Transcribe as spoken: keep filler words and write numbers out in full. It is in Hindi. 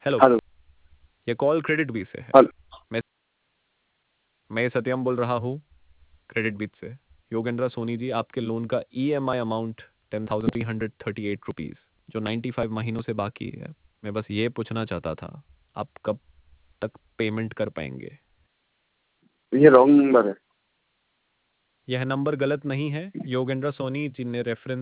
Hello, hello. ये कॉल क्रेडिट बीट से है। हेलो। मैं मैं सत्यम बोल रहा हूँ क्रेडिट बीट से। योगेंद्र सोनी जी, आपके लोन का EMI amount ten thousand three hundred thirty eight rupees जो नाइन्टी फाइव महीनों से बाकी है। मैं बस ये पूछना चाहता था, आप कब तक पेमेंट कर पाएंगे? ये रॉन्ग नंबर है। यह नंबर गलत नहीं है। योगेंद्र सोनी जी ने रेफरेंस